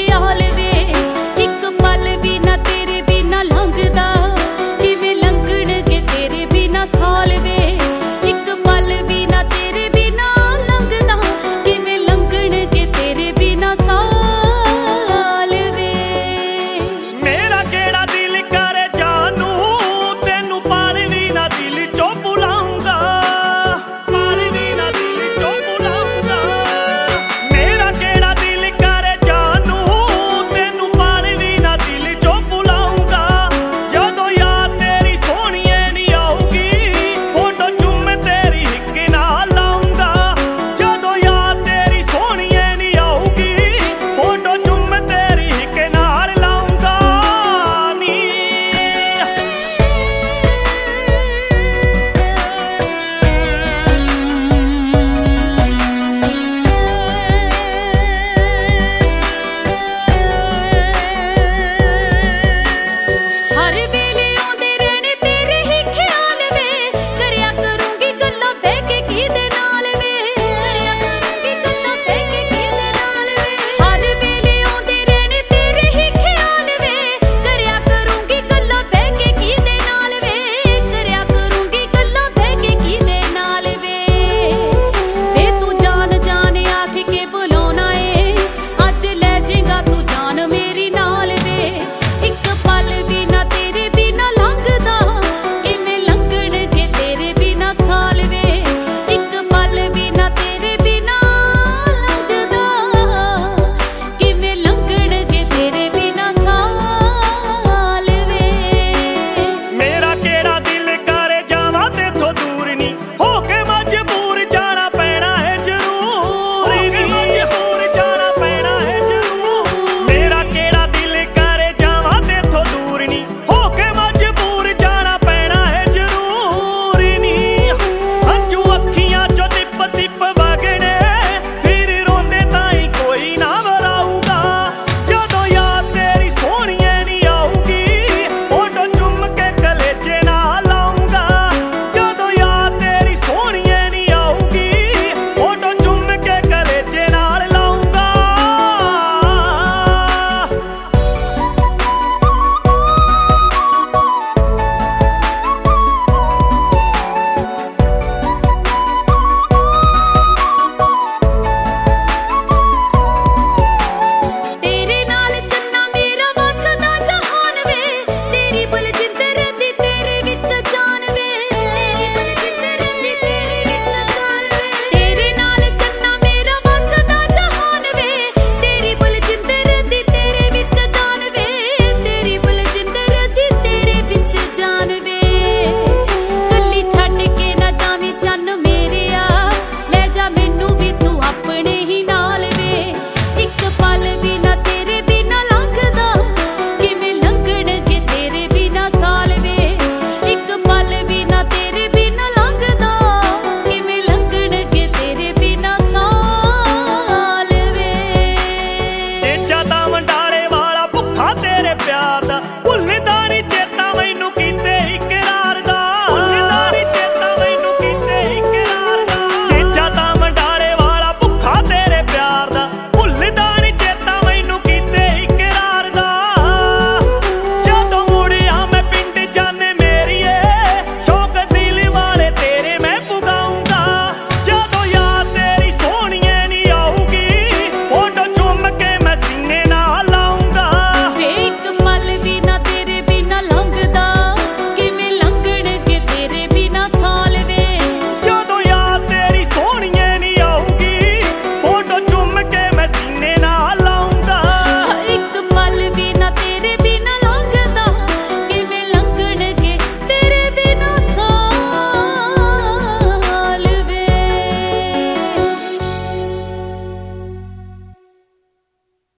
ਸਿਆਲ ਵੇ ਇੱਕ ਪਲ ਵੀ ਨਾ ਤੇਰੇ ਬਿਨਾ ਲੰਘਦਾ ਕਿਵੇਂ ਲੰਘਣਗੇ ਤੇਰੇ ਬਿਨਾ ਸਾਲ ਵੇ ਇੱਕ ਪਲ ਵੀ ਨਾ ਤੇਰੇ ਬਿਨਾ ਲੰਘਦਾ ਕਿਵੇਂ ਲੰਘਣਗੇ ਤੇਰੇ ਬਿਨਾ ਸਾਲ ਵੇ ਮੇਰਾ ਕਿਹੜਾ ਦਿਲ ਕਰੇ ਜਾਨੂ ਤੈਨੂੰ ਪਾਲ ਵੀ ਨਾ ਦਿਲ ਚੋਂ ਭੁਲਾਉਂਗਾ ਪਾਲ ਵੀ ਨਾ ਦਿਲ ਚੋਂ ਭੁਲਾਉਂਗਾ ਮੇਰਾ ਕਿਹੜਾ ਦਿਲ ਕਰੇ ਜਾਨੂ ਤੈਨੂੰ ਪਾਲ ਵੀ ਨਾ ਦਿਲ ਚੋਂ ਭੁਲਾਉਂਗਾ ਜਦੋਂ ਯਾਦ ਤੇਰੀ ਸੋਹਣੀਏ ਨੀ ਆਊਗੀ ਫੋਟੋ ਚੁੰਮ ਤੇਰੀ ਹਿੱਕ ਨਾਲ ਲਾਉਂਗਾ ਜਦੋਂ ਯਾਦ ਤੇਰੀ ਸੋਹਣੀਏ ਨੀ ਆਊਗੀ ਫੋਟੋ ਚੁੰਮ ਤੇਰੀ ਹਿੱਕ ਨਾਲ ਲਾਉਂਗਾ ਨੀ ਹਰ ਵੇਲੇ ਆਉਂਦੇ ਰਹਿਣੇ ਤੇਰੇ ਹੀ ਖਿਆਲ ਵੇ ਕਰਿਆ ਕਰੂੰਗੀ ਗੱਲਾਂ ਬਹਿ ਕੇ ਕਿਹਦੇ ਨਾਲ ਵੇ ਕਰਿਆ ਕਰੂੰਗੀ ਗੱਲਾਂ ਬਹਿ ਕੇ ਕਿਹਦੇ ਨਾਲ ਵੇ ਹਰ ਵੇਲੇ ਆਉਂਦੇ ਰਹਿਣੇ ਤੇਰੇ ਹੀ ਖਿਆਲ ਵੇ ਕਰਿਆ ਕਰੂੰਗੀ ਗੱਲਾਂ ਬਹਿ ਕੇ ਕਿਹਦੇ ਨਾਲ ਵੇ ਕਰਿਆ ਕਰੂੰਗੀ ਗੱਲਾਂ ਬਹਿ ਕੇ ਕਿਹਦੇ ਨਾਲ ਵੇ ਤੂੰ ਜਾਨ ਜਾਨ ਆਖ ਕੇ ਬੁਲਾਉਣਾ ਏ ਅੱਜ ਲੈ ਜਾਏਗਾ ਤੂੰ ਜਾਨ ਮੇਰੀ ਨਾਲ ਵੇ ਇੱਕ ਪਲ ਵੀ ਨਾ ਤੇਰੇ ਬਿਨਾ ਲੰਘਦਾ ਕਿਵੇਂ ਲੰਘਣਗੇ ਤੇਰੇ ਬਿਨਾ ਸਾਲ ਵੇ ਇੱਕ ਪਲ ਵੀ ਨਾ ਤੇਰੇ ਬਿਨਾ ਲੰਘਦਾ ਕਿਵੇਂ ਲੰਘਣਗੇ ਤੇਰੇ ਬਿਨਾ ਸਾਲ ਵੇ ਮੇਰਾ ਕਿਹੜਾ ਦਿਲ ਕਰੇ ਜਾਵਾਂ ਤੇਥੋਂ ਦੂਰ ਨੀ ਹੋ ਕੇ ਮਜਬੂਰ ਜਾਣਾ ਪੈਣਾ ਹੈ ਜ਼ਰੂਰ ਨੀ ਮਜਬੂਰ ਜਾਣਾ ਪੈਣਾ ਹੈ ਜ਼ਰੂਰ ਮੇਰਾ ਕਿਹੜਾ ਦਿਲ ਕਰੇ ਜਾਵਾਂ ਤੇਥੋਂ ਦੂਰ ਨੀ ਹੋ ਕੇ ਮਜਬੂਰ ਜਾਣਾ ਪੈਣਾ ਹੈ ਜ਼ਰੂਰ ਨੀ ਹੰਝੂ ਅੱਖੀਆਂ ਚੋਂ ਟਿਪ ਟਿਪ ਵਗਣੇ ਫਿਰ ਰੋਂਦੇ ਤਾਂ ਹੀ ਕੋਈ ਨਾ ਵਰਾਊਗਾ ਜਦੋਂ ਯਾਦ ਤੇਰੀ ਸੋਹਣੀਏ ਨੀ ਆਊਗੀ ਫੋਟੋ ਚੁੰਮ ਕੇ ਕਲੇਜੇ ਨਾਲ ਲਾਉਂਗਾ ਜਦੋਂ ਯਾਦ ਤੇਰੀ ਸੋਹਣੀਏ ਨੀ ਆਊਗੀ ਫੋਟੋ ਚੁੰਮ ਕੇ ਕਲੇਜੇ ਨਾਲ ਲਾਉਂਗਾ ਤੇਰੇ ਨਾਲ ਚੰਨਾ ਮੇਰਾ ਵਸਦਾ ਜਹਾਨ ਵੇ ਤੇਰੀ ਬਲਜਿੰਦਰ ਦੀ ਤੇਰੇ ਵਿੱਚ ਜਾਨ ਵੇ ਤੇਰੀ ਬਲਜਿੰਦਰ ਦੀ ਤੇਰੇ ਵਿੱਚ ਜਾਨ ਵੇ ਤੇਰੇ ਨਾਲ ਚੰਨਾ ਮੇਰਾ ਵਸਦਾ ਜਹਾਨ ਵੇ ਤੇਰੀ ਬਲਜਿੰਦਰ ਦੀ ਤੇਰੇ ਵਿੱਚ ਜਾਨ ਵੇ ਤੇਰੀ ਬਲਜਿੰਦਰ ਦੀ ਤੇਰੇ ਵਿੱਚ ਜਾਨ ਵੇ ਕੱਲੀ ਛੱਡ ਕੇ ਨਾ ਜਾਵੀਂ ਚੰਨ ਮੇਰਿਆ ਲੈ ਜਾ ਮੈਨੂੰ ਵੀ ਤੂੰ ਆਪਣੇ ਹੀ ਨਾਲ ਵੇ ਇੱਕ ਪਲ ਵੀ ਨਾ ਤੇਰੇ ਬਿਨਾ ਲੰਘਦਾ ਕਿਵੇਂ ਲੰਘਣਗੇ ਤੇਰੇ ਬਿਨਾ ਸਾਲ ਵੇ ਇੱਕ ਪਲ ਵੀ ਨਾ ਤੇਰੇ ਬਿਨਾ ਲੰਘਦਾ ਕਿਵੇਂ ਲੰਘਣਗੇ ਤੇਰੇ ਬਿਨਾ ਸਾਲ ਵੇ ਤੇਜਾ ਤਾਂ ਵੰਡਾਲੇ ਵਾਲਾ ਭੁੱਖਾ ਤੇਰੇ ਪਿਆਰ ਦਾ